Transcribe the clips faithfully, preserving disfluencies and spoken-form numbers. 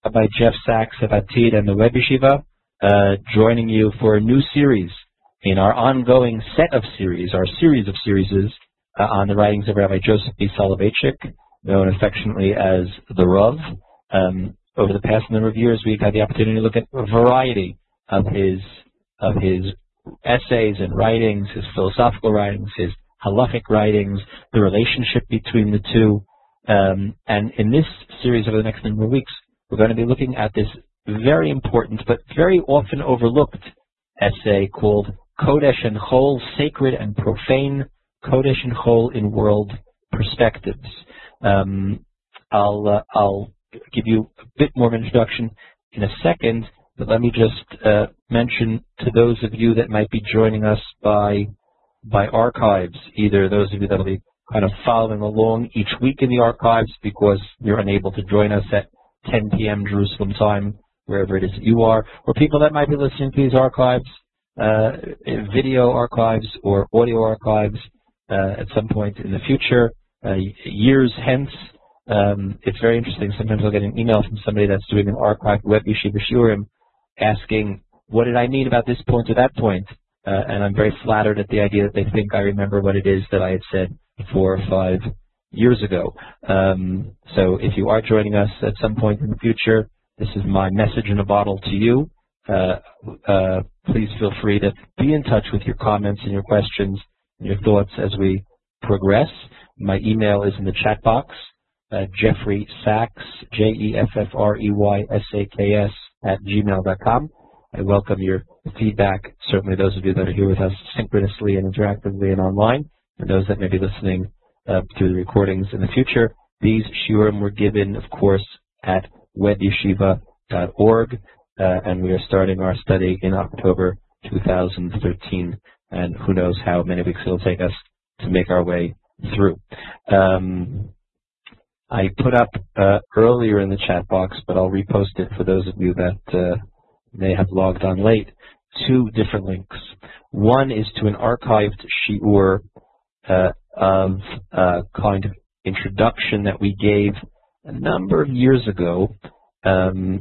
Rabbi Jeff Sachs of Atid and the Web Yeshiva, uh, joining you for a new series in our ongoing set of series, our series of series uh, on the writings of Rabbi Joseph B. Soloveitchik, known affectionately as the Rav. Um, over the past number of years, we've had the opportunity to look at a variety of his of his essays and writings, his philosophical writings, his halachic writings, the relationship between the two. Um, and in this series over the next number of weeks, we're going to be looking at this very important but very often overlooked essay called Kodesh and Chol, Sacred and Profane, Kodesh and Chol in World Perspectives. Um, I'll, uh, I'll give you a bit more of an introduction in a second, but let me just uh, mention to those of you that might be joining us by by archives, either those of you that will be kind of following along each week in the archives because you're unable to join us at ten p m Jerusalem time, wherever it is that you are, or people that might be listening to these archives, uh, video archives or audio archives uh, at some point in the future, uh, years hence. Um, it's very interesting. Sometimes I'll get an email from somebody that's doing an archived Web Yeshiva Shiurim asking, what did I mean about this point or that point? Uh, and I'm very flattered at the idea that they think I remember what it is that I had said four or five years ago. Um, so if you are joining us at some point in the future, this is my message in a bottle to you. Uh, uh, please feel free to be in touch with your comments and your questions and your thoughts as we progress. My email is in the chat box, uh, Jeffrey Sachs, J E F F R E Y S A K S at gmail dot com. I welcome your feedback, certainly those of you that are here with us synchronously and interactively and online, and those that may be listening uh, through the recordings in the future. These shiurim were given, of course, at web yeshiva dot org, uh, and we are starting our study in October two thousand thirteen, and who knows how many weeks it will take us to make our way through. Um, I put up uh, earlier in the chat box, but I'll repost it for those of you that uh, may have logged on late, two different links. One is to an archived shiur uh, of uh, kind of introduction that we gave a number of years ago um,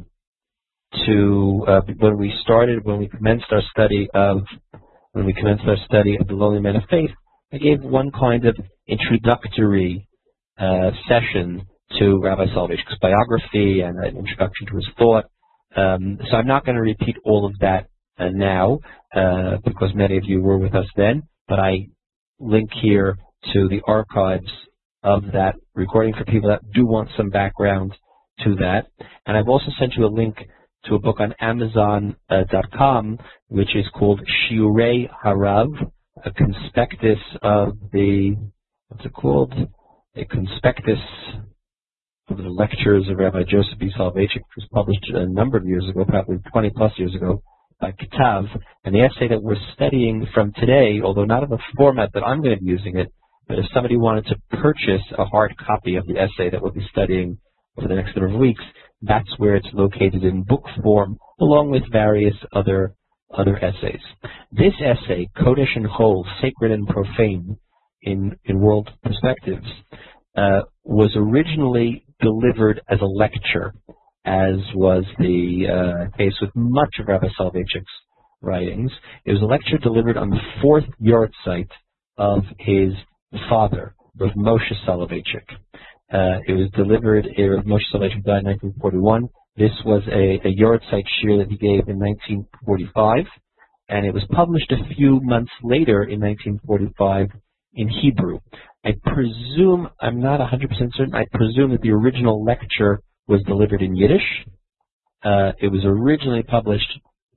to uh, when we started, when we commenced our study of when we commenced our study of the Lowly Men of Faith. I gave one kind of introductory uh, session to Rabbi Soloveitchik's biography and an introduction to his thought. Um, so I'm not going to repeat all of that uh, now uh, because many of you were with us then, but I link here to the archives of that recording for people that do want some background to that. And I've also sent you a link to a book on Amazon dot com, uh, which is called Shiurei Harav, a conspectus of the, what's it called? A conspectus of the lectures of Rabbi Joseph B. Soloveitchik, which was published a number of years ago, probably twenty plus years ago, by Kitav. And the essay that we're studying from today, although not in the format that I'm going to be using it, but if somebody wanted to purchase a hard copy of the essay that we'll be studying over the next number of weeks, that's where it's located in book form, along with various other other essays. This essay, Kodesh and Chol, Sacred and Profane in, in World Perspectives, uh, was originally delivered as a lecture, as was the uh, case with much of Rabbi Soloveitchik's writings. It was a lecture delivered on the fourth yahrzeit of his father, Rav Moshe Soloveitchik. Uh, it was delivered, uh, Rav Moshe Soloveitchik died in nineteen forty-one. This was a, a yahrzeit shiur that he gave in nineteen forty-five, and it was published a few months later in nineteen forty-five in Hebrew. I presume, I'm not one hundred percent certain, I presume that the original lecture was delivered in Yiddish. Uh, it was originally published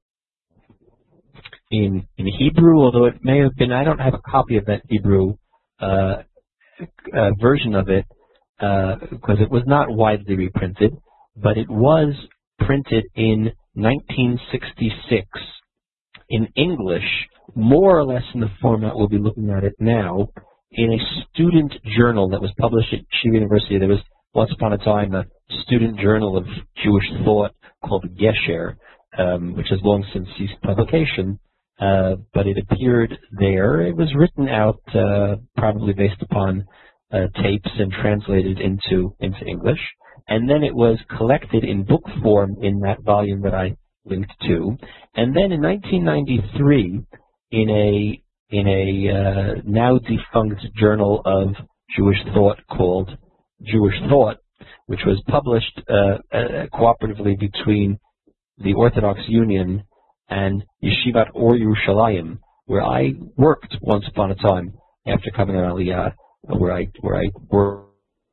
in, in Hebrew, although it may have been, I don't have a copy of that Hebrew uh, uh, version of it, uh, because it was not widely reprinted, but it was printed in nineteen sixty-six in English, more or less in the format we'll be looking at it now, in a student journal that was published at Yeshiva University. There was once upon a time a student journal of Jewish thought called Gesher, um, which has long since ceased publication, uh, but it appeared there. It was written out uh, probably based upon uh, tapes and translated into into English. and then it was collected in book form in that volume that I linked to. And then in nineteen ninety-three, in a in a uh, now defunct journal of Jewish thought called Jewish Thought, which was published uh, uh, cooperatively between the Orthodox Union and Yeshivat Or Yerushalayim, where I worked once upon a time after coming out of Aliyah, where I where I worked.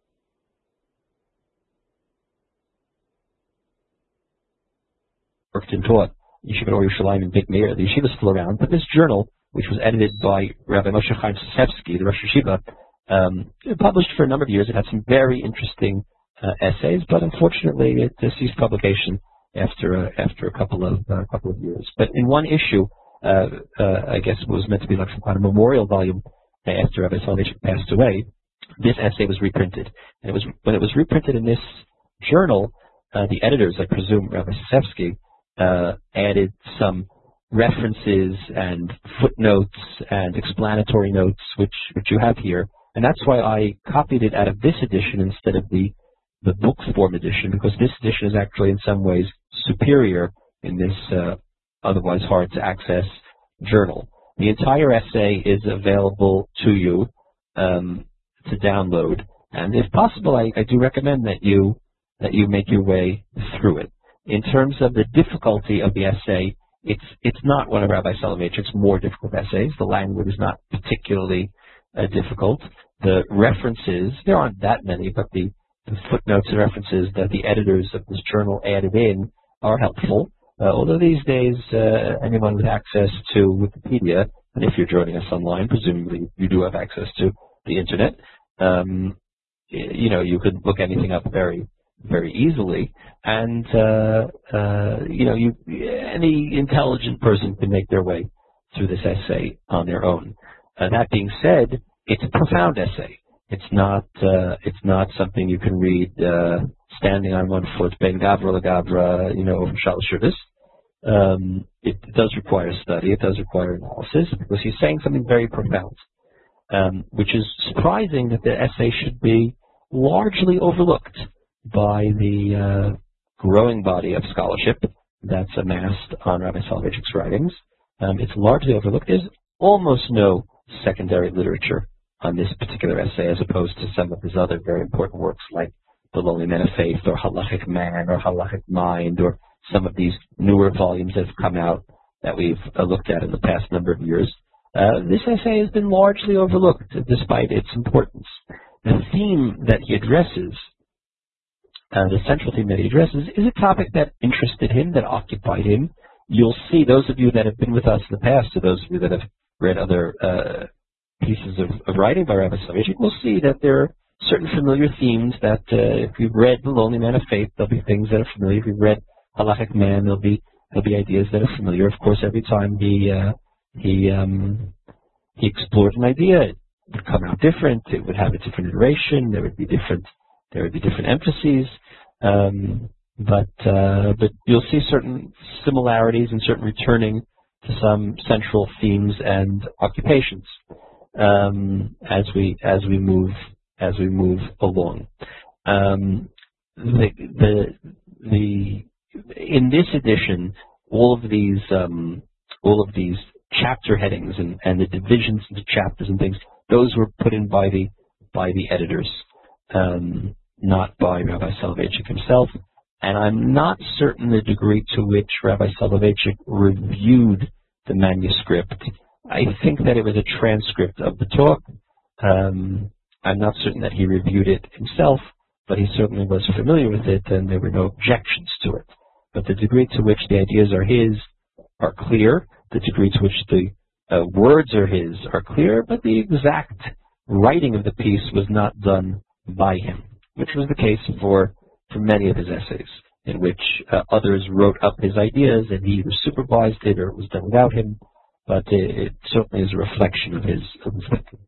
worked and taught Yeshivat Or Yerushalayim in Beit Meir. The yeshiva is still around, but this journal, which was edited by Rabbi Moshe Chaim Sisevsky, the Rosh Yeshiva, um, published for a number of years. It had some very interesting uh, essays, but unfortunately it uh, ceased publication after uh, after a couple of uh, couple of years. But in one issue, uh, uh, I guess it was meant to be like some kind of memorial volume uh, after Rabbi Soloveitchik passed away. This essay was reprinted, and it was when it was reprinted in this journal, uh, the editors, I presume Rabbi Sisevsky, Uh, added some references and footnotes and explanatory notes, which which you have here, and that's why I copied it out of this edition instead of the the book form edition, because this edition is actually in some ways superior in this uh, otherwise hard to access journal. The entire essay is available to you um, to download, and if possible, I, I do recommend that you that you make your way through it. In terms of the difficulty of the essay, it's it's not one of Rabbi Soloveitchik's more difficult essays. The language is not particularly uh, difficult. The references, there aren't that many, but the, the footnotes and references that the editors of this journal added in are helpful. Uh, although these days, uh, anyone with access to Wikipedia, and if you're joining us online, presumably you do have access to the internet, um, you know, you could look anything up very very easily, and uh, uh, you know, you, any intelligent person can make their way through this essay on their own. Uh, that being said, it's a profound essay. It's not uh, it's not something you can read uh, standing on one foot, ben gavra legavra, you know, over Shalosh Shabbos. Um, it does require study. It does require analysis, because he's saying something very profound, um, which is surprising that the essay should be largely overlooked by the uh, growing body of scholarship that's amassed on Rabbi Soloveitchik's writings. Um, it's largely overlooked. There's almost no secondary literature on this particular essay, as opposed to some of his other very important works like The Lonely Men of Faith, or Halachic Man, or Halachic Mind, or some of these newer volumes that have come out that we've uh, looked at in the past number of years. Uh, this essay has been largely overlooked, despite its importance. The theme that he addresses, Uh, the central theme that he addresses, is a topic that interested him, that occupied him. You'll see, those of you that have been with us in the past, or those of you that have read other uh, pieces of, of writing by Rabbi Soloveitchik, will see that there are certain familiar themes that, uh, if you've read The Lonely Man of Faith, there'll be things that are familiar. If you've read Halachic Man, there'll be there'll be ideas that are familiar. Of course, every time he uh, he um, he explored an idea, it would come out different. It would have a different iteration. There would be different There would be different emphases, um, but uh, but you'll see certain similarities and certain returning to some central themes and occupations um, as we as we move as we move along. Um, the, the the in this edition, all of these um, all of these chapter headings and, and the divisions into chapters and things, those were put in by the by the editors. Um, not by Rabbi Soloveitchik himself, and I'm not certain the degree to which Rabbi Soloveitchik reviewed the manuscript. I think that it was a transcript of the talk. Um, I'm not certain that he reviewed it himself, but he certainly was familiar with it, and there were no objections to it. But the degree to which the ideas are his are clear, the degree to which the uh, words are his are clear, but the exact writing of the piece was not done by him, which was the case for, for many of his essays, in which uh, others wrote up his ideas and he either supervised it or it was done without him, but it, it certainly is a reflection of his, of his thinking.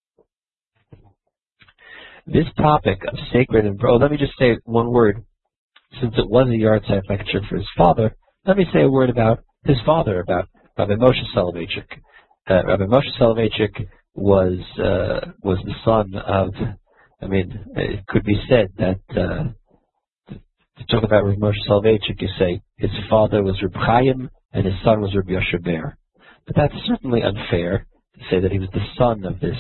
This topic of sacred and, oh, let me just say one word. Since it was a yahrzeit lecture for his father, let me say a word about his father, about Rabbi Moshe Soloveitchik. Uh, Rabbi Moshe Soloveitchik was uh, was the son of, I mean, it could be said that uh, talk about Rav Moshe Soloveitchik, you say his father was Reb Chaim and his son was Reb Yoshe Ber. But that's certainly unfair to say that he was the son of this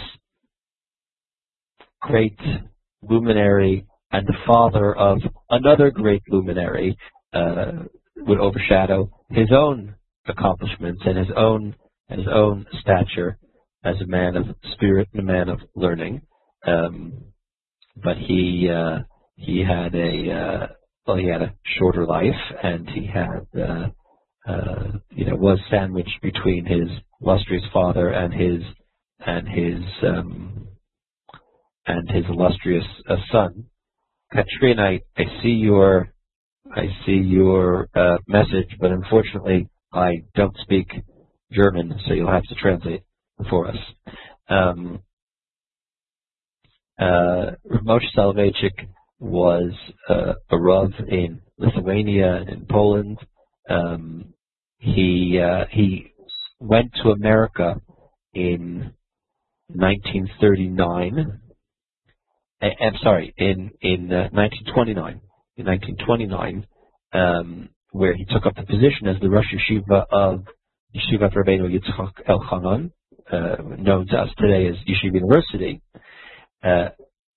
great luminary and the father of another great luminary, uh, would overshadow his own accomplishments and his own and his own stature as a man of spirit and a man of learning. Um, but he uh, he had a uh, well, he had a shorter life, and he had uh, uh, you know was sandwiched between his illustrious father and his and his um, and his illustrious uh, son. Katrina, I, I see your I see your uh, message, but unfortunately I don't speak German, so you'll have to translate for us. Um, uh, Rav Moshe Soloveitchik was uh, a Rav in Lithuania and in Poland. Um, he uh, he went to America in nineteen thirty-nine. I, I'm sorry, in in uh, nineteen twenty-nine. In nineteen twenty-nine, um, where he took up the position as the Rosh Yeshiva of Yeshivat Rabbeinu Yitzchak Elchanan, uh, known to us today as Yeshiva University. Uh,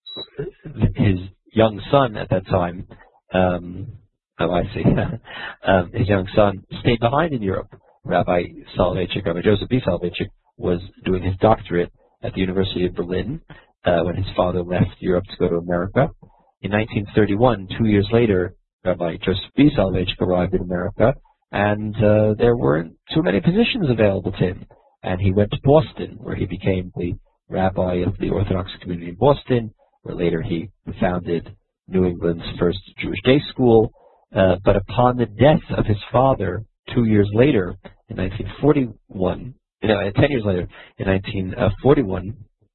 his young son at that time, um, oh I see, um, his young son stayed behind in Europe. Rabbi Soloveitchik, Rabbi Joseph B. Soloveitchik, was doing his doctorate at the University of Berlin uh, when his father left Europe to go to America. In nineteen thirty-one, two years later, Rabbi Joseph B. Soloveitchik arrived in America, and uh, there weren't too many positions available to him. And he went to Boston, where he became the rabbi of the Orthodox community in Boston, where later he founded New England's first Jewish day school. Uh, but upon the death of his father, two years later, in nineteen forty-one, you know, ten years later, in nineteen forty-one,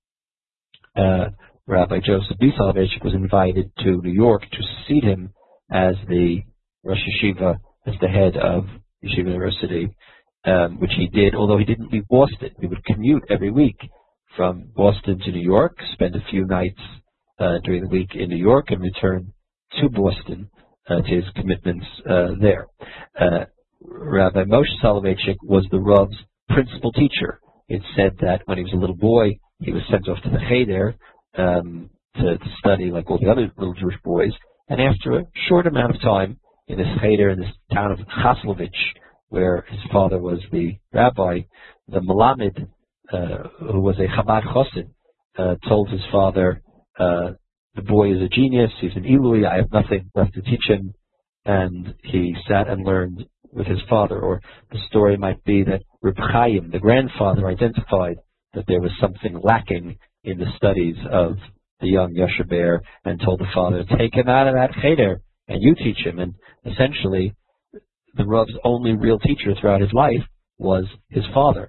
uh, Rabbi Joseph B. Soloveitchik was invited to New York to succeed him as the Rosh Yeshiva, as the head of Yeshiva University, um, which he did, although he didn't leave Boston. He would commute every week from Boston to New York, spend a few nights uh, during the week in New York, and return to Boston uh, to his commitments uh, there. Uh, Rabbi Moshe Soloveitchik was the Rav's principal teacher. It's said that when he was a little boy, he was sent off to the Cheder um, to, to study like all the other little Jewish boys. And after a short amount of time in this Cheder, in this town of Chaslovich, where his father was the rabbi, the Melamed, uh, who was a Chabad Chassid, uh, told his father, uh, the boy is a genius, he's an Ilui, I have nothing left to teach him. And he sat and learned with his father. Or the story might be that Reb Chaim, the grandfather, identified that there was something lacking in the studies of the young Yoshe Ber and told the father, take him out of that Cheder and you teach him. And essentially, the Rav's only real teacher throughout his life was his father.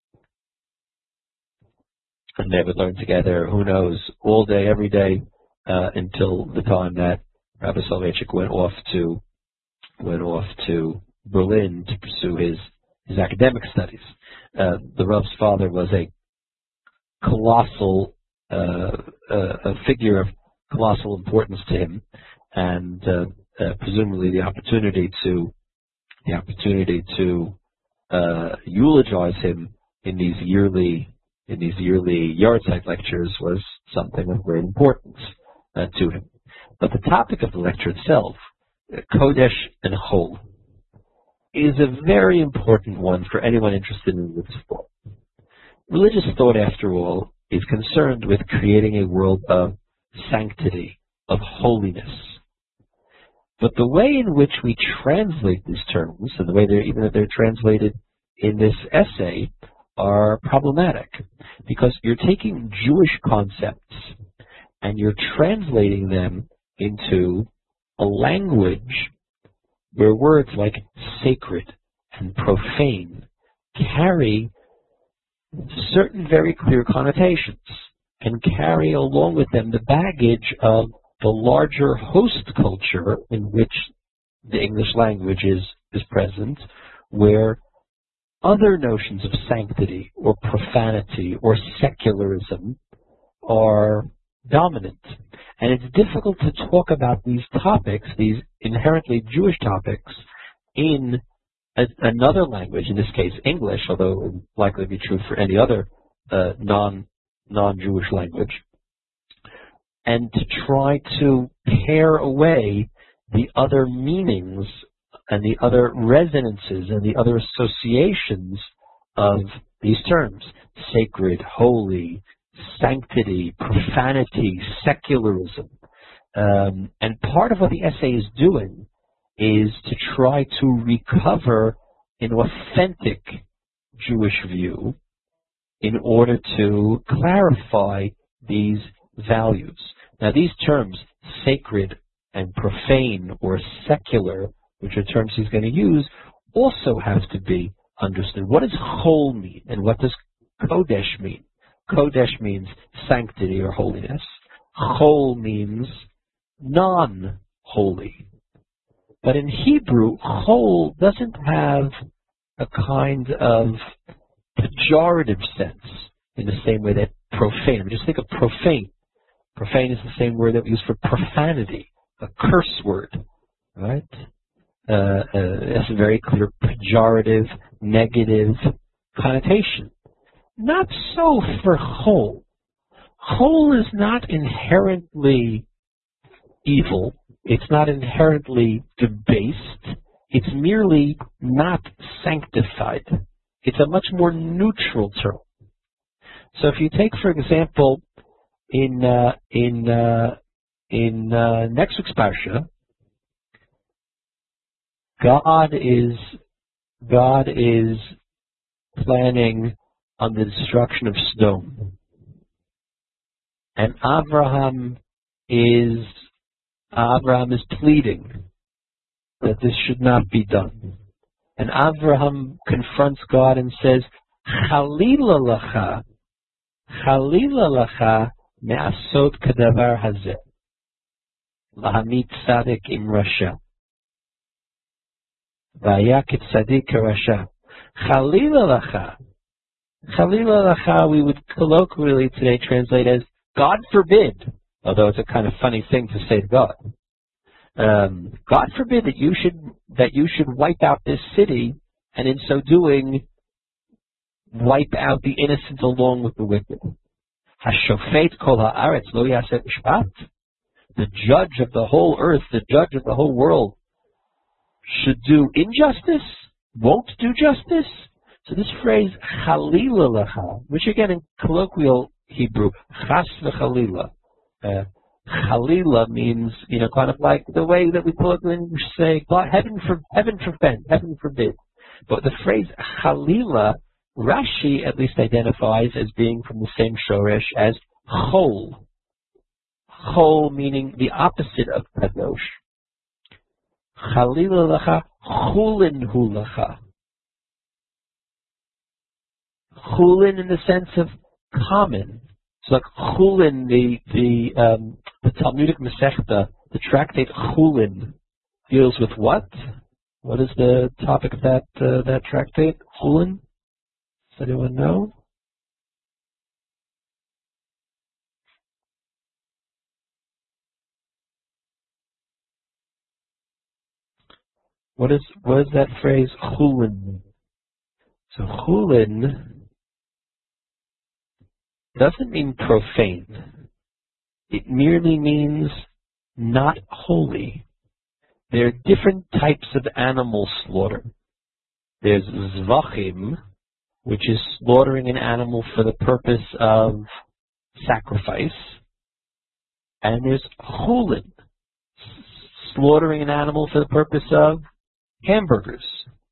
And they would learn together, who knows, all day, every day, uh, until the time that Rabbi Soloveitchik went off to went off to Berlin to pursue his his academic studies. Uh, the Rav's father was a colossal uh, uh, a figure of colossal importance to him, and uh, uh, presumably the opportunity to the opportunity to uh, eulogize him in these yearly in these yearly Yahrzeit lectures was something of great importance uh, to him. But the topic of the lecture itself, Kodesh and Chol, is a very important one for anyone interested in religious thought. Religious thought, after all, is concerned with creating a world of sanctity, of holiness. But the way in which we translate these terms, and the way they're even that they're translated in this essay, are problematic, because you're taking Jewish concepts and you're translating them into a language where words like sacred and profane carry certain very clear connotations and carry along with them the baggage of the larger host culture in which the English language is, is present, where other notions of sanctity or profanity or secularism are dominant. And it's difficult to talk about these topics, these inherently Jewish topics in a, another language, in this case English, although it would likely be true for any other uh, non, non-Jewish language, and to try to pare away the other meanings and the other resonances and the other associations of these terms: sacred, holy, sanctity, profanity, secularism. Um, and part of what the essay is doing is to try to recover an authentic Jewish view in order to clarify these values. Now, these terms, sacred and profane or secular, which are terms he's going to use, also have to be understood. What does chol mean, and what does kodesh mean? Kodesh means sanctity or holiness. Chol means non-holy. But in Hebrew, chol doesn't have a kind of pejorative sense in the same way that profane. I mean, just think of profane. Profane is the same word that we use for profanity, a curse word, right? Uh, uh, that's a very clear pejorative, negative connotation. Not so for chol. Chol is not inherently evil. It's not inherently debased. It's merely not sanctified. It's a much more neutral term. So if you take, for example, in uh, in uh, in uh, next week's parsha, God is God is planning on the destruction of Sodom, and Abraham is Abraham is pleading that this should not be done, and Abraham confronts God and says, "Chalila lacha, chalila lacha me'asot kadavar hazeh, lahamit tzadik im rasha, v'ayakit tzadik rasha." Chalila lacha. Chalila lacha we would colloquially today translate as God forbid, although it's a kind of funny thing to say to God. Um, God forbid that you should that you should wipe out this city, and in so doing, wipe out the innocent along with the wicked. Hashofet kol haaretz lo yaseh mishpat. The judge of the whole earth, the judge of the whole world, should do injustice, won't do justice. So this phrase chalila lacha, which again in colloquial Hebrew, chas v'chalila. Uh, Chalila means, you know, kind of like the way that we colloquially say, God, heaven for heaven forbid, heaven forbid. But the phrase Chalila, Rashi at least identifies as being from the same shoresh as chol. Chol meaning the opposite of kadosh. Chalila lacha, chulin hu lacha. Chulin in the sense of common. So like chulin, the the um, the Talmudic Masechta, the tractate Chulin, deals with what? What is the topic of that uh, that tractate? Chulin? Does anyone know? What is what is that phrase Chulin? So Chulin doesn't mean profane. It merely means not holy. There are different types of animal slaughter. There's zvachim, which is slaughtering an animal for the purpose of sacrifice. And there's chulin, slaughtering an animal for the purpose of hamburgers.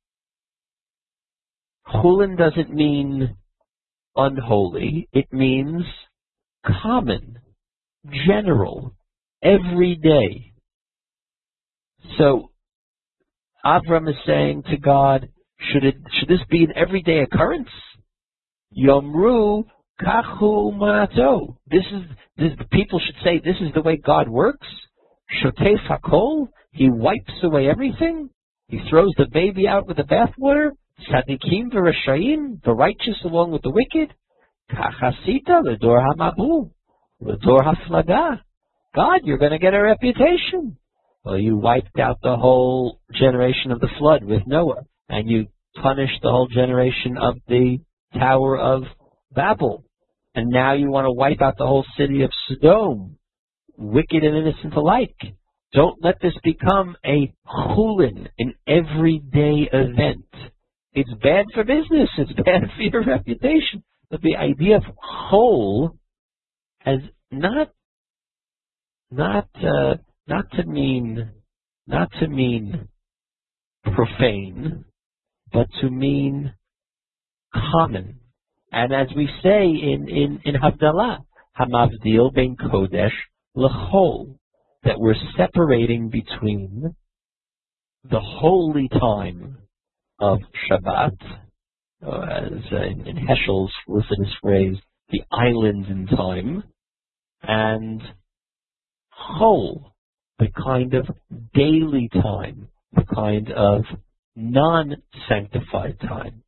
Chulin doesn't mean unholy. It means common, general, everyday. So Avram is saying to God, should it should this be an everyday occurrence? Yomru kachu manato. This is this the people should say this is the way God works. Shotef hakol. He wipes away everything. He throws the baby out with the bathwater. Tzadikim v'rashayim, the righteous along with the wicked. Kachasita l'dor hamabu, l'dor haflaga. God, you're going to get a reputation. Well, you wiped out the whole generation of the flood with Noah, and you punished the whole generation of the Tower of Babel. And now you want to wipe out the whole city of Sodom, wicked and innocent alike. Don't let this become a chulin, an everyday event. It's bad for business. It's bad for your reputation. But the idea of chol has not, not, uh, not to mean, not to mean profane, but to mean common. And as we say in, in, in Havdalah, Hamavdil ben Kodesh l'chol, that we're separating between the holy time of Shabbat, uh, as uh, in, in Heschel's felicitous phrase, the islands in time, and chol, the kind of daily time, the kind of non-sanctified time.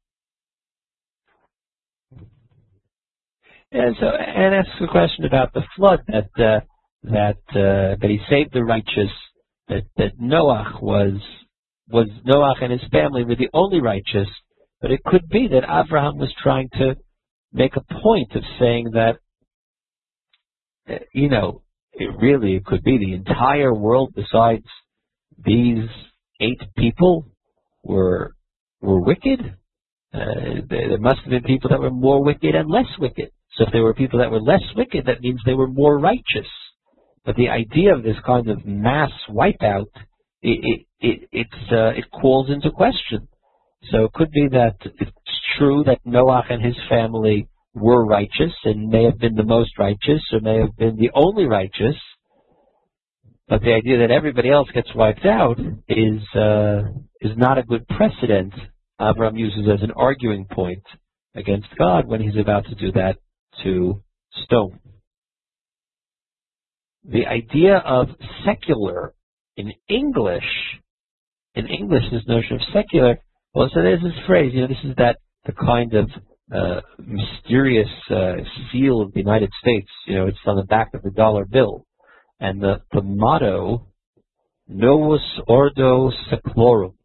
And so, and asks a question about the flood, that uh, that uh, that he saved the righteous, that that Noah was was Noah and his family were the only righteous, but it could be that Abraham was trying to make a point of saying that, uh, you know, it really it could be the entire world besides these eight people were were wicked. Uh, there must have been people that were more wicked and less wicked. So if there were people that were less wicked, that means they were more righteous. But the idea of this kind of mass wipeout, it it it it's, uh, it calls into question. So it could be that it's true that Noah and his family were righteous and may have been the most righteous or may have been the only righteous. But the idea that everybody else gets wiped out is uh, is not a good precedent. Abraham uses as an arguing point against God when he's about to do that to stone. The idea of secular in English, in English, this notion of secular, well, so there's this phrase, you know, this is that the kind of uh, mysterious uh, seal of the United States, you know, it's on the back of the dollar bill. And the, the motto, Novus Ordo Seclorum,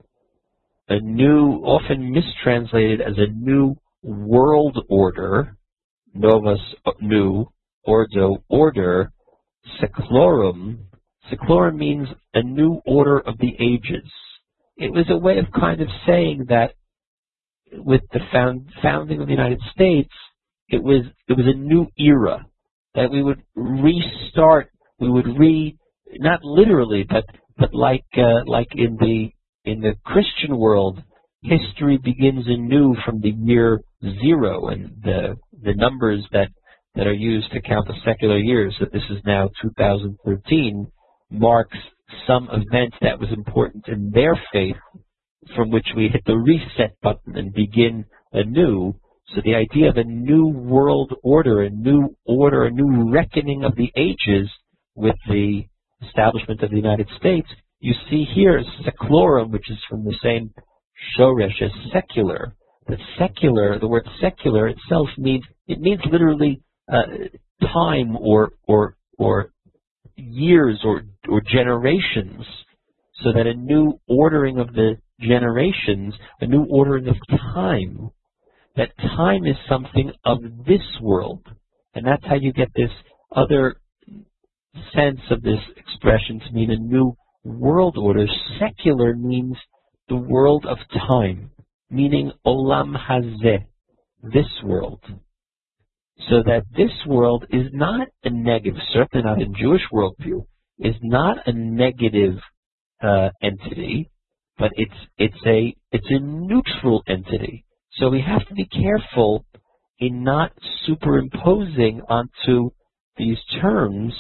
a new, often mistranslated as a new world order, Novus, new, Ordo, order, Seclorum. Seclorum means a new order of the ages. It was a way of kind of saying that with the found, founding of the United States, it was it was a new era, that we would restart, we would re, not literally, but but like uh, like in the in the Christian world, history begins anew from the year zero, and the the numbers that that are used to count the secular years, that this is now two thousand thirteen, marks some event that was important in their faith, from which we hit the reset button and begin anew. So the idea of a new world order, a new order, a new reckoning of the ages with the establishment of the United States, you see here seclorum, which is from the same shoresh as secular. The secular, the word secular itself means, it means literally uh, time or or or years or or generations, so that a new ordering of the generations, a new ordering of time, that time is something of this world. And that's how you get this other sense of this expression to mean a new world order. Secular means the world of time, meaning olam hazeh, this world. So that this world is not a negative, certainly not in Jewish worldview, is not a negative uh, entity, but it's it's a it's a neutral entity. So we have to be careful in not superimposing onto these terms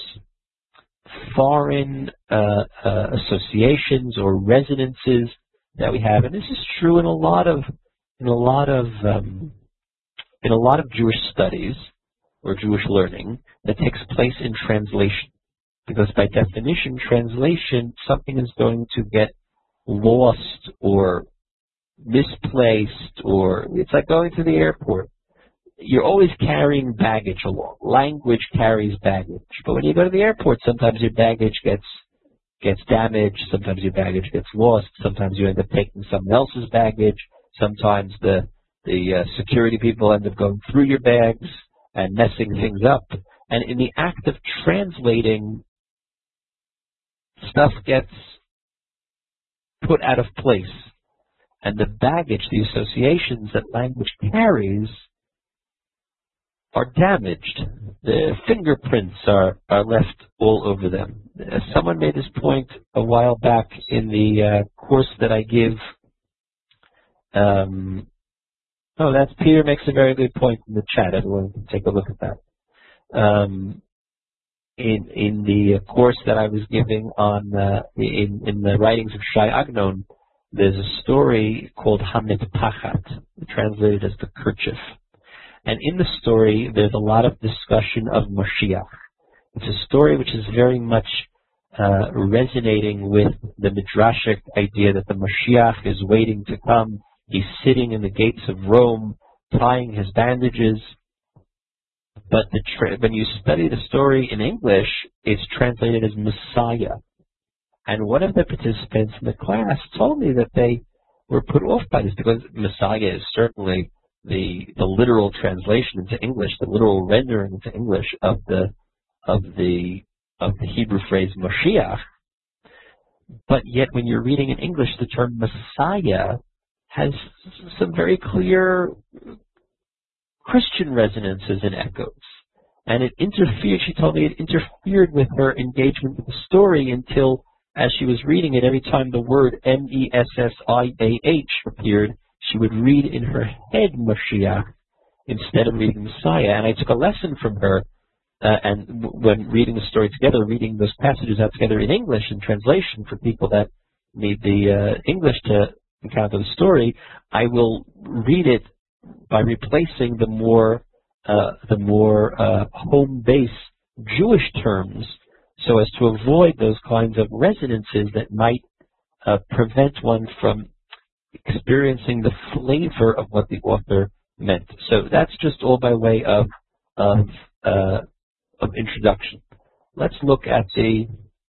foreign uh, uh, associations or resonances that we have, and this is true in a lot of in a lot of um, in a lot of Jewish studies or Jewish learning that takes place in translation, because by definition, translation, something is going to get lost or misplaced, or it's like going to the airport. You're always carrying baggage along. Language carries baggage. But when you go to the airport, sometimes your baggage gets gets damaged, sometimes your baggage gets lost, sometimes you end up taking someone else's baggage, sometimes the, the uh, security people end up going through your bags and messing things up. And in the act of translating, stuff gets put out of place. And the baggage, the associations that language carries, are damaged. The fingerprints are, are left all over them. Uh, someone made this point a while back in the uh, course that I give. Um, oh, that's Peter makes a very good point in the chat. Everyone can take a look at that. Um, in in the course that I was giving on uh, in in the writings of Shai Agnon, there's a story called Hamid Pachat, translated as the kerchief. And in the story, there's a lot of discussion of Mashiach. It's a story which is very much uh, resonating with the Midrashic idea that the Mashiach is waiting to come. He's sitting in the gates of Rome, tying his bandages. But the tra- when you study the story in English, it's translated as Messiah. And one of the participants in the class told me that they were put off by this because Messiah is certainly the the literal translation into English, the literal rendering into English of the of the of the Hebrew phrase Mashiach. But yet, when you're reading in English, the term Messiah has some very clear Christian resonances and echoes, and it interfered. She told me it interfered with her engagement with the story until, as she was reading it, every time the word M E S S I A H appeared, she would read in her head Mashiach instead of reading Messiah. And I took a lesson from her, uh, and w- when reading the story together, reading those passages out together in English in translation for people that need the uh, English to encounter the story, I will read it by replacing the more uh, the more uh, home-based Jewish terms, so as to avoid those kinds of resonances that might uh, prevent one from experiencing the flavor of what the author meant. So that's just all by way of of, uh, of introduction. Let's look at the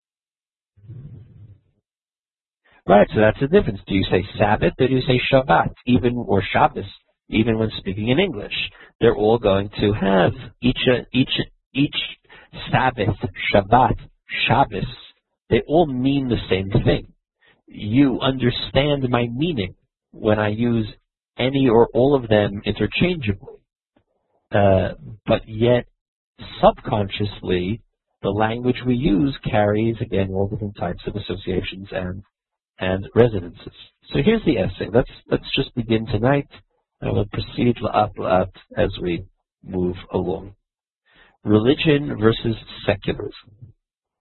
right. So that's the difference. Do you say Sabbath or do you say Shabbat, even or Shabbos, even when speaking in English? They're all going to have each each each Sabbath, Shabbat, Shabbos. They all mean the same thing. You understand my meaning when I use any or all of them interchangeably. Uh, but yet, subconsciously, the language we use carries, again, all different types of associations and and resonances. So here's the essay. Let's let's just begin tonight, and we'll proceed la'at la'at as we move along. Religion versus secularism.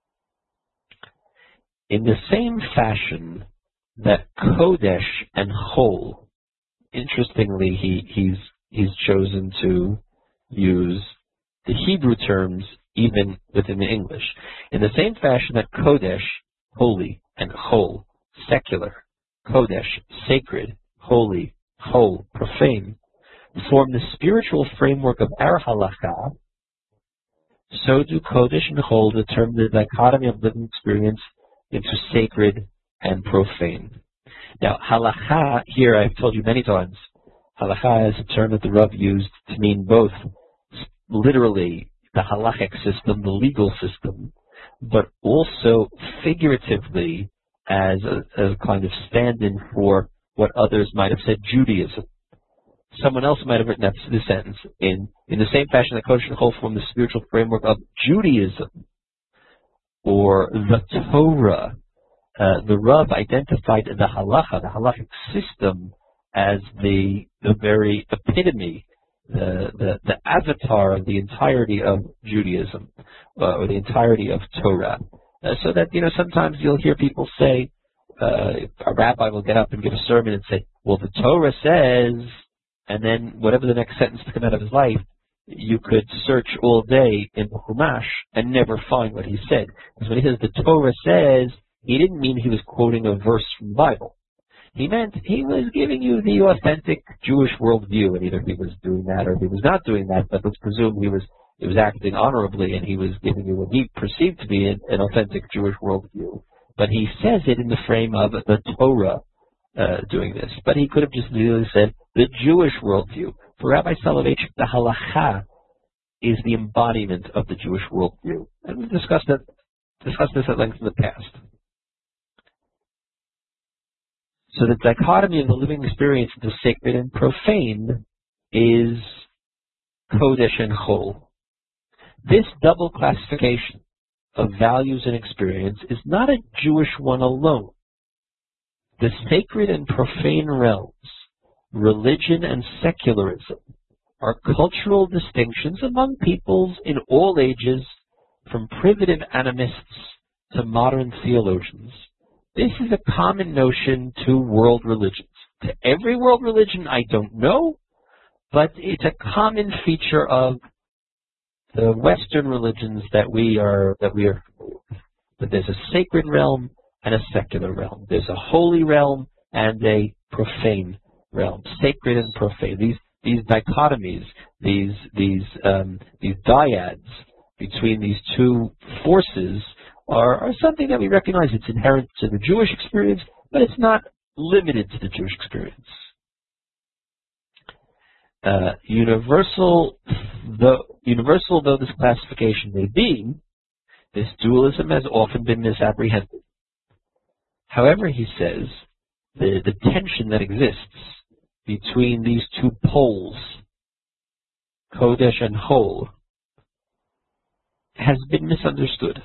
In the same fashion that Kodesh and Chol, interestingly, he, he's he's chosen to use the Hebrew terms even within the English. In the same fashion that Kodesh, holy, and Chol, secular, Kodesh, sacred, holy, Chol, profane, form the spiritual framework of our halakha, so do Kodesh and Chol determine the dichotomy of living experience into sacred and profane. Now, halakha, here I've told you many times, halakha is a term that the Rav used to mean both literally the halachic system, the legal system, but also figuratively as a, a kind of stand-in for what others might have said, Judaism. Someone else might have written that this sentence, in, in the same fashion that Kodesh and Chol form the spiritual framework of Judaism, or the Torah. Uh, the Rav identified the halacha, the halachic system, as the the very epitome, the the, the avatar of the entirety of Judaism, uh, or the entirety of Torah. Uh, so that, you know, sometimes you'll hear people say, uh, a rabbi will get up and give a sermon and say, well, the Torah says, and then whatever the next sentence to come out of his life, you could search all day in the Chumash and never find what he said. Because when he says the Torah says, he didn't mean he was quoting a verse from the Bible. He meant he was giving you the authentic Jewish worldview, and either he was doing that or he was not doing that, but let's presume he was he was acting honorably and he was giving you what he perceived to be an, an authentic Jewish worldview. but he says it in the frame of the Torah uh, doing this. But he could have just literally said the Jewish worldview. For Rabbi Soloveitchik, the halacha is the embodiment of the Jewish worldview. And we've discussed, that, discussed this at length in the past. So the dichotomy of the living experience into sacred and profane is Kodesh and Chol. This double classification of values and experience is not a Jewish one alone. The sacred and profane realms, religion and secularism, are cultural distinctions among peoples in all ages, from primitive animists to modern theologians. This is a common notion to world religions. To every world religion, I don't know, but it's a common feature of the Western religions that we are that we are. But there's a sacred realm and a secular realm. There's a holy realm and a profane realm. Sacred and profane. These these dichotomies, these these um, these dyads between these two forces are, are something that we recognize. It's inherent to the Jewish experience, but it's not limited to the Jewish experience. Uh, universal, though, universal though this classification may be, this dualism has often been misapprehended. However, he says, the, the tension that exists between these two poles, Kodesh and Chol, has been misunderstood.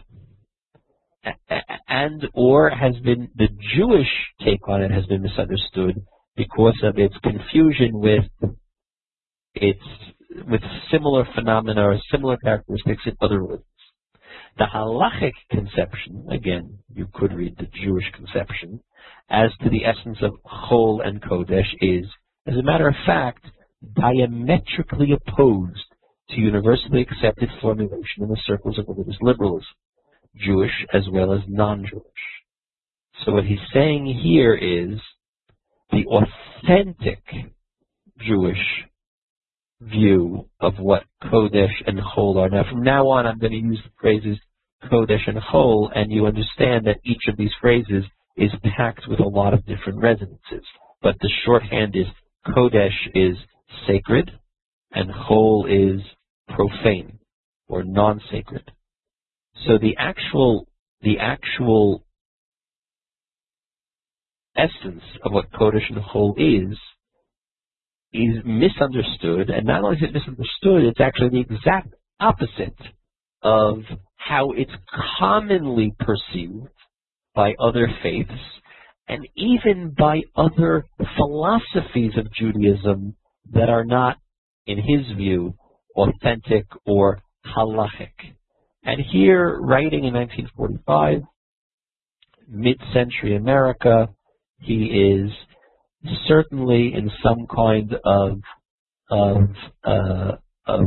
And or has been, the Jewish take on it has been misunderstood because of its confusion with its, with similar phenomena or similar characteristics in other religions. The halachic conception, again, you could read the Jewish conception, as to the essence of Chol and Kodesh is, as a matter of fact, diametrically opposed to universally accepted formulation in the circles of religious liberalism, Jewish as well as non-Jewish. So what he's saying here is the authentic Jewish view of what Kodesh and Chol are. Now, from now on, I'm going to use the phrases Kodesh and Chol, and you understand that each of these phrases is packed with a lot of different resonances. But the shorthand is Kodesh is sacred, and Chol is profane or non-sacred. So the actual, the actual essence of what Kodesh and Chol is, is misunderstood, and not only is it misunderstood, it's actually the exact opposite of how it's commonly perceived by other faiths, and even by other philosophies of Judaism that are not, in his view, authentic or halachic. And here, writing in nineteen forty-five, mid-century America, he is certainly in some kind of of uh, of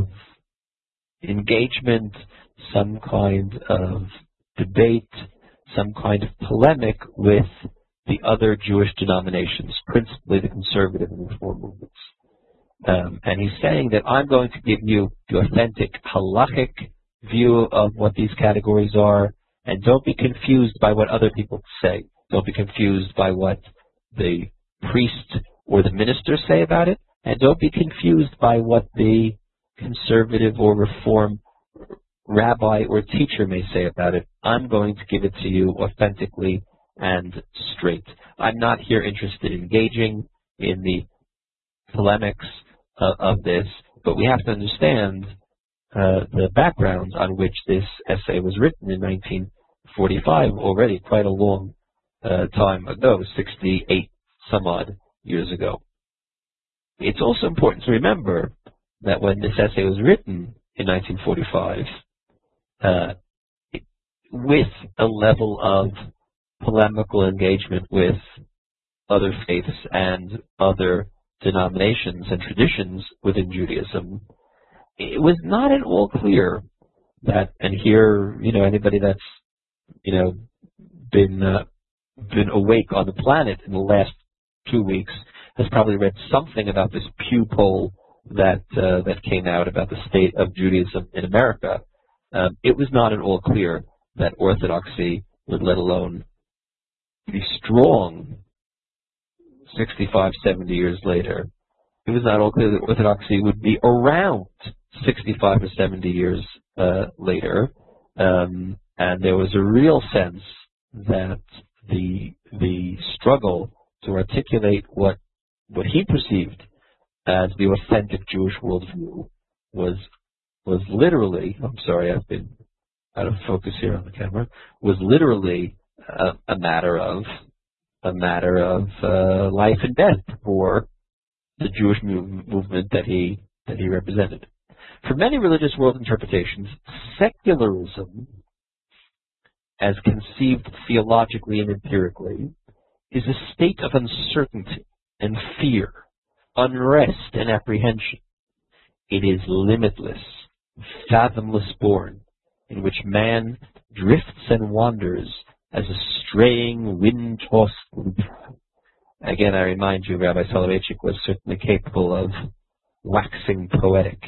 engagement, some kind of debate, some kind of polemic with the other Jewish denominations, principally the conservative and reform movements. Um, and he's saying that I'm going to give you the authentic halachic view of what these categories are, and don't be confused by what other people say. Don't be confused by what the priest or the minister say about it, and don't be confused by what the conservative or reform rabbi or teacher may say about it. I'm going to give it to you authentically and straight. I'm not here interested in engaging in the polemics uh, of this, but we have to understand uh, the background on which this essay was written in nineteen forty-five, already quite a long uh, time ago, sixty-eight some odd years ago. It's also important to remember that when this essay was written in nineteen forty-five, uh, it, with a level of polemical engagement with other faiths and other denominations and traditions within Judaism, it was not at all clear that, and here, you know, anybody that's, you know, been uh, been awake on the planet in the last two weeks has probably read something about this Pew poll that uh, that came out about the state of Judaism in America. Um, it was not at all clear that Orthodoxy, let alone be strong sixty-five, seventy years later, it was not all clear that orthodoxy would be around sixty-five or seventy years uh, later, um, and there was a real sense that the the struggle to articulate what what he perceived as the authentic Jewish worldview was was literally, I'm sorry, I've been out of focus here on the camera, was literally a, a matter of a matter of uh, life and death for the Jewish move, movement that he that he represented. For many religious world interpretations, secularism, as conceived theologically and empirically, is a state of uncertainty and fear, unrest and apprehension. It is limitless, fathomless bourne, in which man drifts and wanders as a straying, wind-tossed leaf. Again, I remind you, Rabbi Soloveitchik was certainly capable of waxing poetic.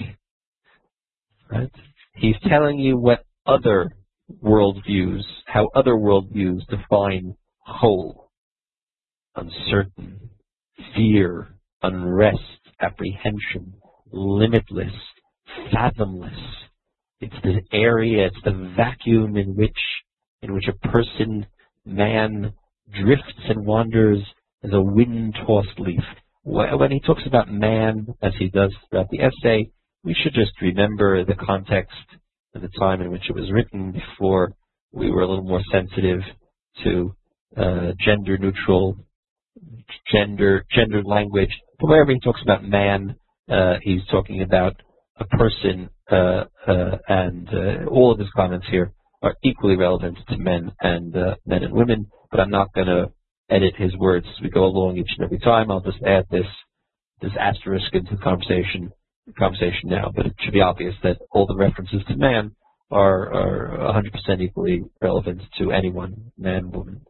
Right? He's telling you what other worldviews, how other worldviews define whole, uncertain, fear, unrest, apprehension, limitless, fathomless. It's the area, it's the vacuum in which in which a person, man, drifts and wanders as a wind-tossed leaf. When he talks about man, as he does throughout the essay, we should just remember the context and the time in which it was written before we were a little more sensitive to uh, gender-neutral, gender, gendered language. But wherever he talks about man, uh, he's talking about a person, uh, uh, and uh, all of his comments here are equally relevant to men and uh, men and women. But I'm not going to edit his words as we go along each and every time. I'll just add this this asterisk into the conversation conversation now. But it should be obvious that all the references to man are are one hundred percent equally relevant to anyone, man, woman.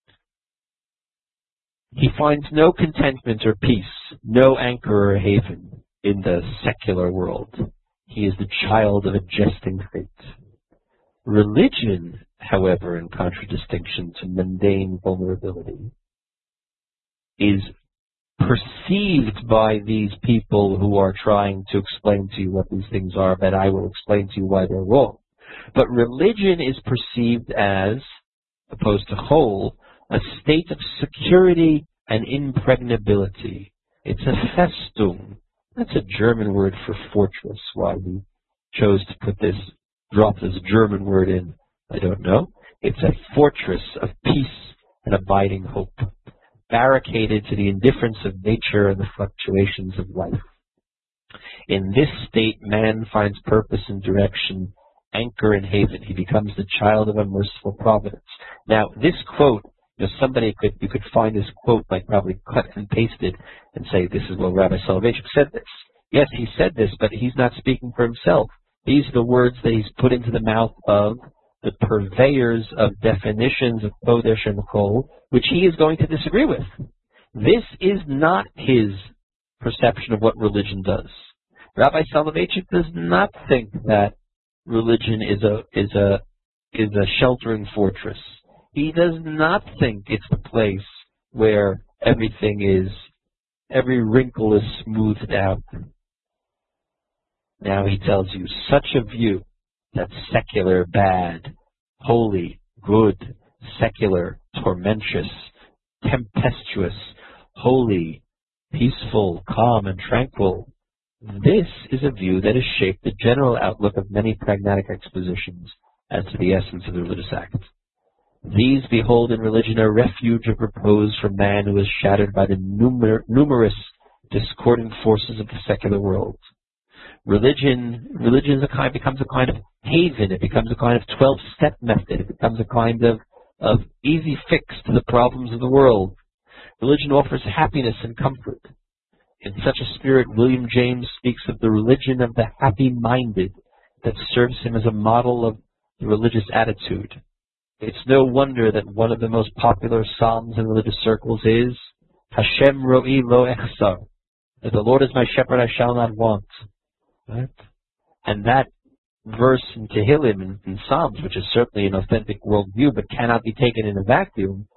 He finds no contentment or peace, no anchor or haven in the secular world. He is the child of a jesting fate. Religion, however, in contradistinction to mundane vulnerability, is perceived by these people who are trying to explain to you what these things are, but I will explain to you why they're wrong. But religion is perceived as, opposed to whole, a state of security and impregnability. It's a Festung. That's a German word for fortress. Why we chose to put this, drop this German word in, I don't know. It's a fortress of peace and abiding hope, barricaded to the indifference of nature and the fluctuations of life. In this state, man finds purpose and direction, anchor and haven. He becomes the child of a merciful providence. Now, this quote, you know, somebody could, you could find this quote, like probably cut and pasted, and say, this is what Rabbi Soloveitchik said this. Yes, he said this, but he's not speaking for himself. These are the words that he's put into the mouth of the purveyors of definitions of Kodesh and Kol, which he is going to disagree with. This is not his perception of what religion does. Rabbi Soloveitchik does not think that religion is a is a is a sheltering fortress. He does not think it's the place where everything is, every wrinkle is smoothed out. Now he tells you such a view, that secular bad, holy good, secular tormentous, tempestuous, holy, peaceful, calm, and tranquil. This is a view that has shaped the general outlook of many pragmatic expositions as to the essence of the religious act. These behold in religion a refuge of repose for man who is shattered by the numer numerous discordant forces of the secular world. Religion, religion is a kind, becomes a kind of haven. It becomes a kind of twelve-step method. It becomes a kind of, of easy fix to the problems of the world. Religion offers happiness and comfort. In such a spirit, William James speaks of the religion of the happy-minded that serves him as a model of the religious attitude. It's no wonder that one of the most popular psalms in religious circles is Hashem ro'i lo echsar, that the Lord is my shepherd, I shall not want. Right? And that verse in Tehillim, in, in Psalms, which is certainly an authentic worldview, but cannot be taken in a vacuum,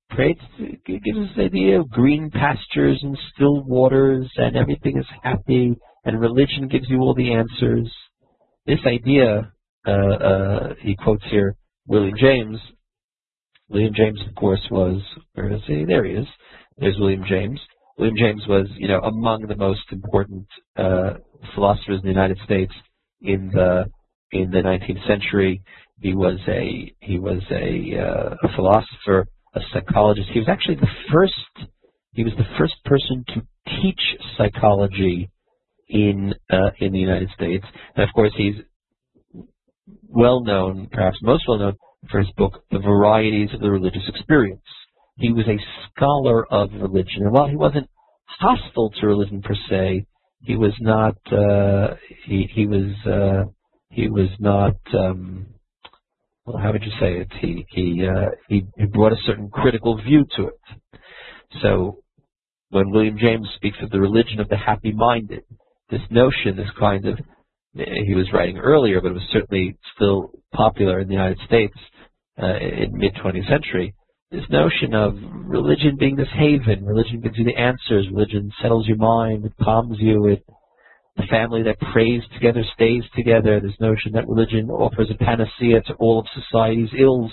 creates, it gives us the idea of green pastures and still waters, and everything is happy, and religion gives you all the answers. This idea, uh, uh, he quotes here William James. William James, of course, was, where is he? There he is. There's William James. William James was, you know, among the most important uh, philosophers in the United States in the in the nineteenth century. He was a he was a, uh, a philosopher, a psychologist. He was actually the first. He was the first person to teach psychology in uh, in the United States. And of course, he's well known, perhaps most well known, for his book, The Varieties of the Religious Experience. He was a scholar of religion, and while he wasn't hostile to religion per se, he was not. Uh, he he was uh, he was not. Um, well, how would you say it? He he, uh, he he brought a certain critical view to it. So, when William James speaks of the religion of the happy-minded, this notion, this kind of, he was writing earlier, but it was certainly still popular in the United States uh, in mid-twentieth century. This notion of religion being this haven, religion gives you the answers, religion settles your mind, it calms you, it, the family that prays together stays together, this notion that religion offers a panacea to all of society's ills.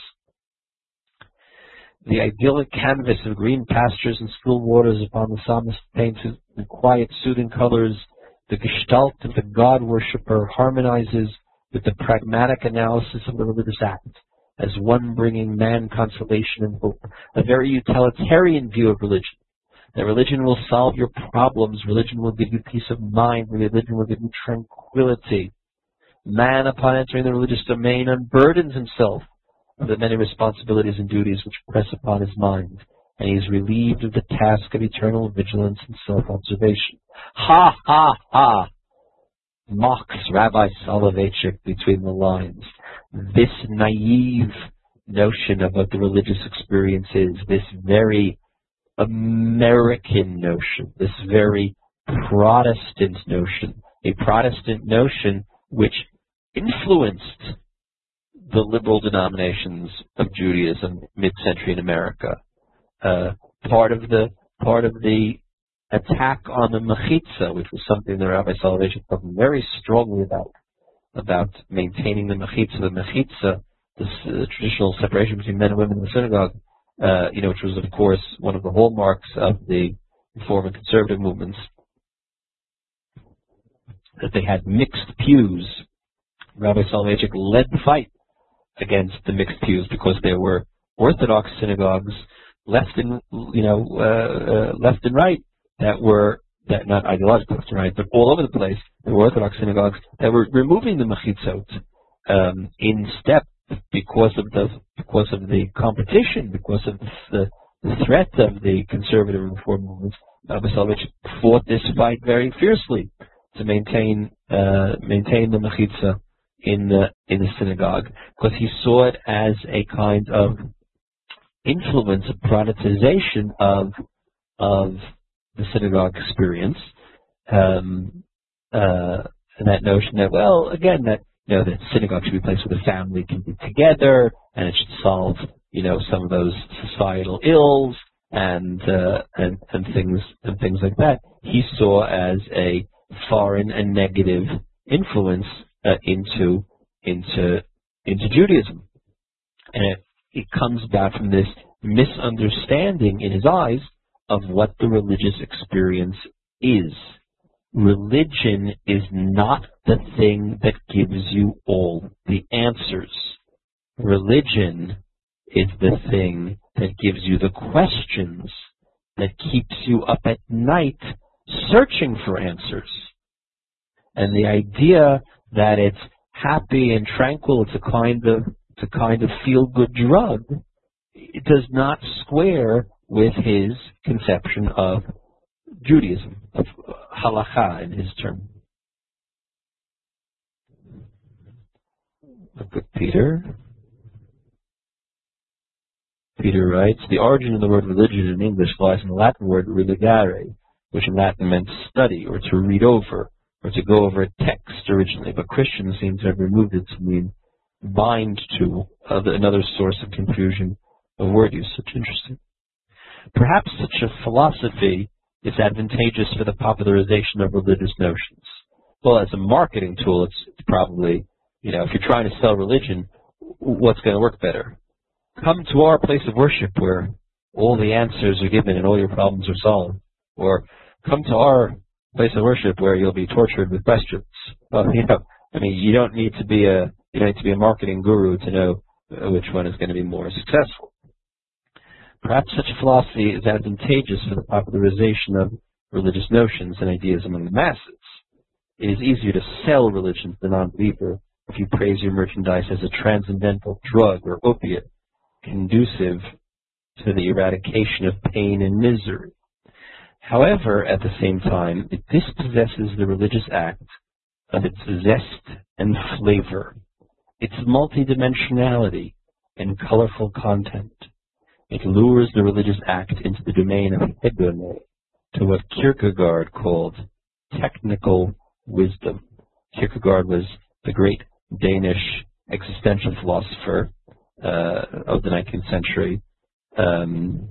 The idyllic canvas of green pastures and still waters upon the psalmist paints in quiet, soothing colors. The gestalt of the God worshipper harmonizes with the pragmatic analysis of the religious act, as one bringing man consolation and hope. A very utilitarian view of religion. That religion will solve your problems, religion will give you peace of mind, religion will give you tranquility. Man, upon entering the religious domain, unburdens himself of the many responsibilities and duties which press upon his mind, and he is relieved of the task of eternal vigilance and self-observation. Ha, ha, ha! Mocks Rabbi Soloveitchik between the lines. This naive notion of what the religious experience is, this very American notion, this very Protestant notion, a Protestant notion which influenced the liberal denominations of Judaism mid-century in America. Uh, part of the part of the attack on the mechitza, which was something that Rabbi Soloveitchik talked very strongly about, about maintaining the mechitza, the mechitza, this uh, traditional separation between men and women in the synagogue, uh, you know, which was of course one of the hallmarks of the Reform and conservative movements, that they had mixed pews. Rabbi Soloveitchik led the fight against the mixed pews because there were Orthodox synagogues, left and you know uh, uh, left and right, that were that not ideological left and right, but all over the place. There were Orthodox synagogues that were removing the mechitzot um, in step because of the because of the competition, because of the, the threat of the conservative reform movements. Rabbi Soloveitchik fought this fight very fiercely to maintain uh, maintain the mechitza in the in the synagogue, because he saw it as a kind of influence, of productization of of the synagogue experience, um, uh, and that notion that, well, again, that you know that synagogue should be a place where the family can be together, and it should solve you know some of those societal ills and uh, and and things and things like that. He saw as a foreign and negative influence uh, into into into Judaism, and it, it comes about from this misunderstanding in his eyes of what the religious experience is. Religion is not the thing that gives you all the answers. Religion is the thing that gives you the questions that keeps you up at night searching for answers. And the idea that it's happy and tranquil, it's a kind of it's a kind of feel-good drug, it does not square with his conception of Judaism, of halakha in his term. Look at Peter. Peter writes, the origin of the word religion in English lies in the Latin word religare, which in Latin meant study or to read over, or to go over a text originally, but Christians seem to have removed it to mean bind to, uh, another source of confusion of word use. Such interesting. Perhaps such a philosophy is advantageous for the popularization of religious notions. Well, as a marketing tool, it's, it's probably, you know, if you're trying to sell religion, what's going to work better? Come to our place of worship where all the answers are given and all your problems are solved. Or come to our place of worship where you'll be tortured with questions. Well, you know, I mean, you don't need to be a you don't need to be a marketing guru to know which one is going to be more successful. Perhaps such a philosophy is advantageous for the popularization of religious notions and ideas among the masses. It is easier to sell religion to the non-believer if you praise your merchandise as a transcendental drug or opiate conducive to the eradication of pain and misery. However, at the same time, it dispossesses the religious act of its zest and flavor, its multidimensionality and colorful content. It lures the religious act into the domain of hedone, to what Kierkegaard called technical wisdom. Kierkegaard was the great Danish existential philosopher uh, of the nineteenth century. Um,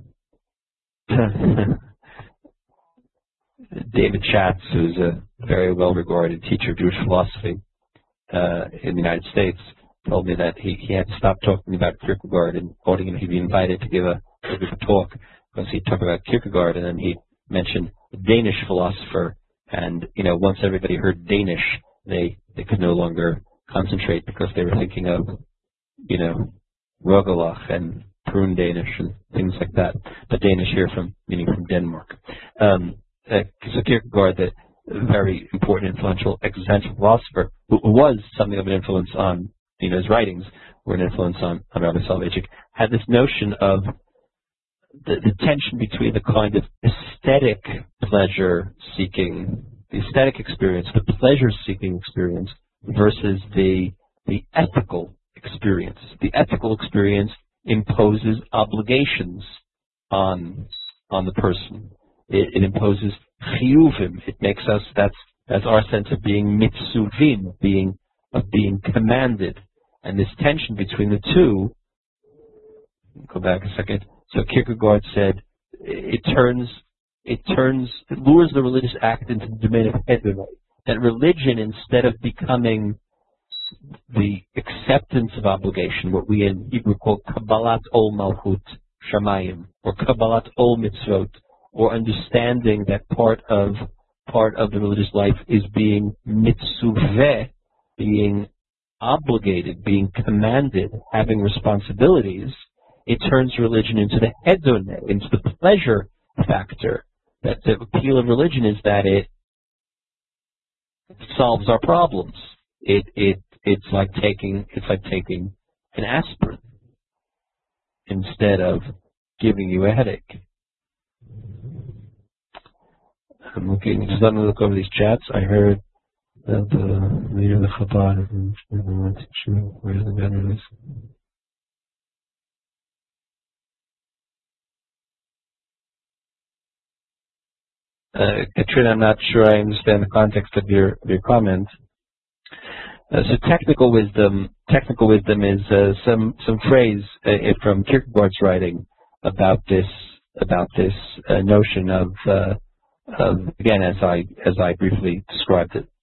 David Schatz, who's a very well-regarded teacher of Jewish philosophy uh, in the United States, told me that he, he had to stop talking about Kierkegaard and quoting him. He'd be invited to give a, to give a talk because he'd talk about Kierkegaard and then he'd mention a Danish philosopher. And, you know, once everybody heard Danish, they, they could no longer concentrate because they were thinking of, you know, Rogalach and Prune Danish and things like that. But Danish here from, meaning from Denmark. Um, uh, so Kierkegaard, the very important, influential existential philosopher, who was something of an influence on, you know, his writings were an influence on, on Rabbi Soloveitchik, had this notion of the, the tension between the kind of aesthetic pleasure-seeking, the aesthetic experience, the pleasure-seeking experience, versus the the ethical experience. The ethical experience imposes obligations on on the person. It, it imposes chiyuvim. It makes us, that's that's our sense of being mitzuvim, of being of being commanded. And this tension between the two, go back a second. So Kierkegaard said it turns it turns it lures the religious act into the domain of hedone. That religion, instead of becoming the acceptance of obligation, what we in Hebrew call Kabbalat Ol Malchut Shamayim, or Kabbalat Ol Mitzvot, or understanding that part of part of the religious life is being mitzuveh, being obligated, being commanded, having responsibilities. It turns religion into the hedone, into the pleasure factor. That the appeal of religion is that it solves our problems. It it it's like taking it's like taking an aspirin instead of giving you a headache. I'm looking. Just let me look over these chats. I heard that the leader of the Chabad where's the gun release? Uh, Katrina, I'm not sure I understand the context of your of your comment. Uh, so technical wisdom, technical wisdom is uh, some some phrase uh, from Kierkegaard's writing about this about this uh, notion of, uh, of again as I as I briefly described it.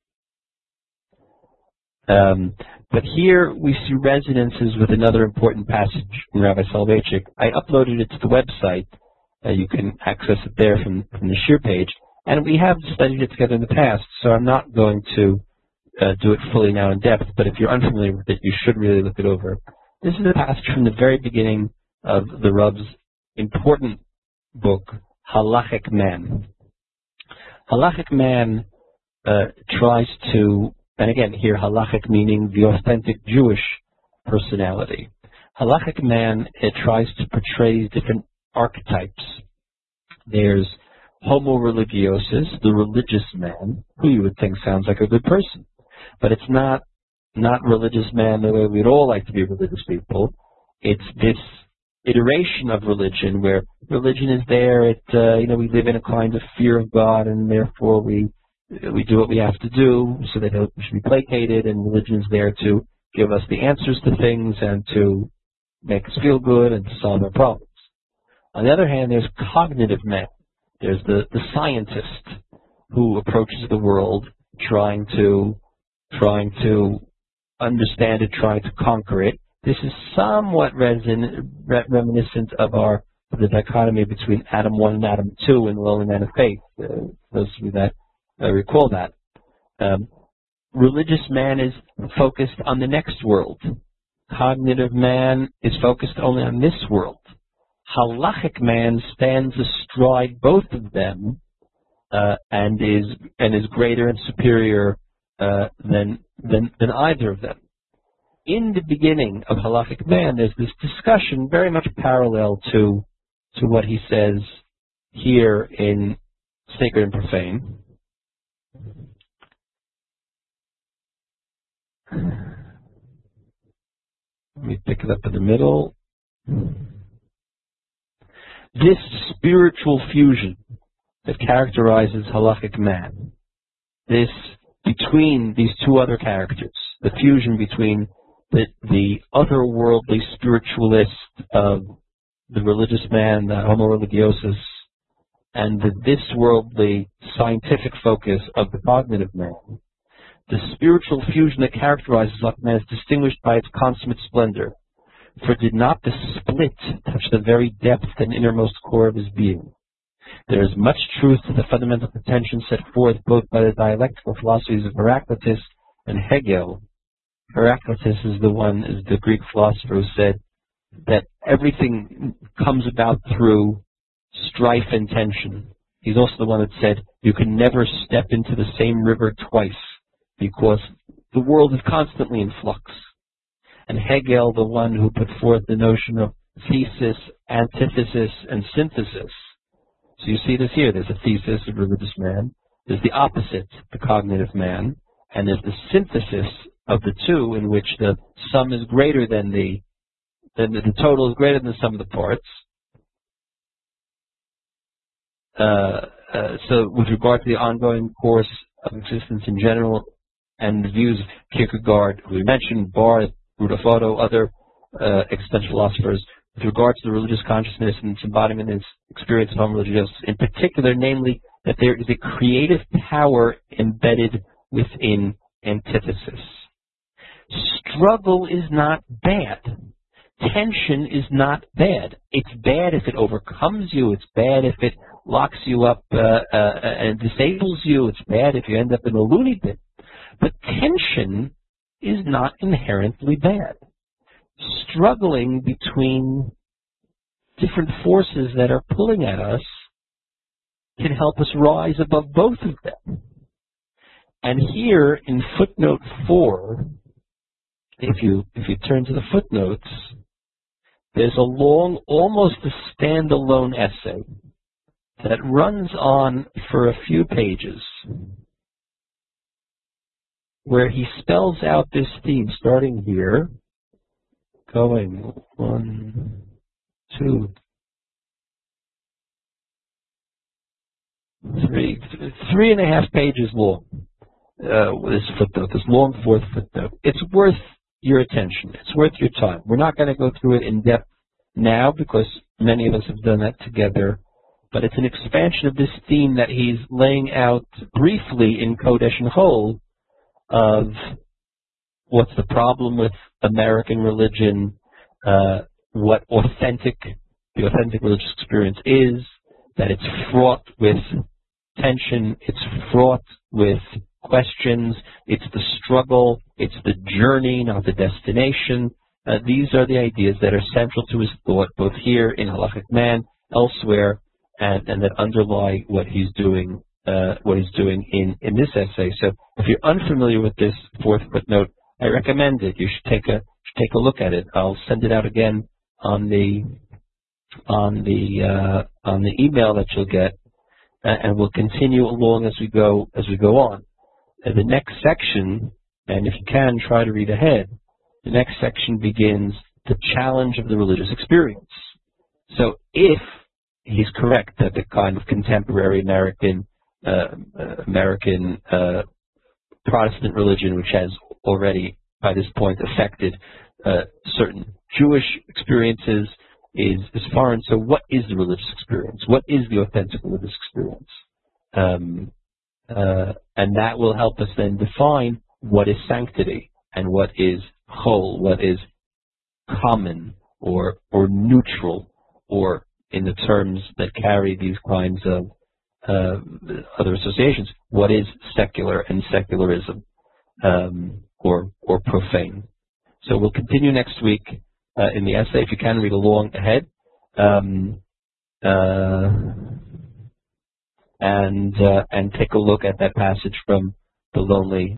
Um, but here we see resonances with another important passage in Rabbi Soloveitchik. I uploaded it to the website. Uh, you can access it there from from the Shir page, and we have studied it together in the past. So I'm not going to Uh, do it fully now in depth, but if you're unfamiliar with it, you should really look it over. This is a passage from the very beginning of the Rebbe's important book, Halachic Man. Halachic Man uh, tries to, and again here Halachic meaning the authentic Jewish personality. Halachic Man, it tries to portray different archetypes. There's homo religiosus, the religious man, who you would think sounds like a good person. But it's not not religious man the way we'd all like to be religious people. It's this iteration of religion where religion is there. It uh, you know we live in a kind of fear of God, and therefore we we do what we have to do so that we should be placated. And religion is there to give us the answers to things and to make us feel good and to solve our problems. On the other hand, there's cognitive man. There's the, the scientist who approaches the world trying to trying to understand it, trying to conquer it. This is somewhat resin, re, reminiscent of our of the dichotomy between Adam one and Adam two in the Lowly Man of Faith. Uh, those of you that uh, recall that. Um, religious man is focused on the next world. Cognitive man is focused only on this world. Halachic man stands astride both of them uh, and is and is greater and superior uh, than, than than either of them. In the beginning of Halachic man, there's this discussion very much parallel to to what he says here in Sacred and Profane. Let me pick it up in the middle. This spiritual fusion that characterizes Halachic man, this between these two other characters, the fusion between the, the otherworldly spiritualist of the religious man, the homo religiosus, and the this-worldly scientific focus of the cognitive man. The spiritual fusion that characterizes Halachic man is distinguished by its consummate splendor. For did not the split touch the very depth and innermost core of his being? There is much truth to the fundamental contention set forth both by the dialectical philosophies of Heraclitus and Hegel. Heraclitus is the one, is the Greek philosopher who said that everything comes about through strife and tension. He's also the one that said you can never step into the same river twice because the world is constantly in flux. And Hegel, the one who put forth the notion of thesis, antithesis, and synthesis. So you see this here. There's a thesis, a religious man. There's the opposite, the cognitive man. And there's the synthesis of the two in which the sum is greater than the, than the, the total is greater than the sum of the parts. Uh, uh, so with regard to the ongoing course of existence in general and the views of Kierkegaard, who we mentioned, Barth, Rudolf Otto, other uh, existential philosophers, with regard to the religious consciousness and its embodiment and its experience of homo religiosus, in particular, namely, that there is a creative power embedded within antithesis. Struggle is not bad. Tension is not bad. It's bad if it overcomes you. It's bad if it locks you up uh, uh, and disables you. It's bad if you end up in a loony bin. But tension is not inherently bad. Struggling between different forces that are pulling at us can help us rise above both of them. And here in footnote four, if you if you turn to the footnotes, there's a long, almost a standalone essay that runs on for a few pages, where he spells out this theme, starting here, going one, two, three, three and a half pages long. Uh, this footnote, this long fourth footnote. It's worth your attention. It's worth your time. We're not going to go through it in depth now because many of us have done that together, but it's an expansion of this theme that he's laying out briefly in Kodesh and Chol, of what's the problem with American religion, uh, what authentic, the authentic religious experience is, that it's fraught with tension, it's fraught with questions, it's the struggle, it's the journey, not the destination. Uh, these are the ideas that are central to his thought, both here in Halachic Man, elsewhere, and, and that underlie what he's doing Uh, what he's doing in, in this essay. So if you're unfamiliar with this fourth footnote, I recommend it. You should take a should take a look at it. I'll send it out again on the on the uh, on the email that you'll get, uh, and we'll continue along as we go as we go on. And the next section, and if you can, try to read ahead. The next section begins the challenge of the religious experience. So if he's correct that the kind of contemporary American Uh, uh, American uh, Protestant religion, which has already, by this point, affected uh, certain Jewish experiences is, is foreign. So what is the religious experience? What is the authentic religious experience? Um, uh, and that will help us then define what is sanctity and what is whole, what is common or or neutral, or in the terms that carry these kinds of uh, other associations, what is secular and secularism, um, or or profane. So we'll continue next week uh, in the essay. If you can read along ahead, um, uh, and uh, and take a look at that passage from The Lonely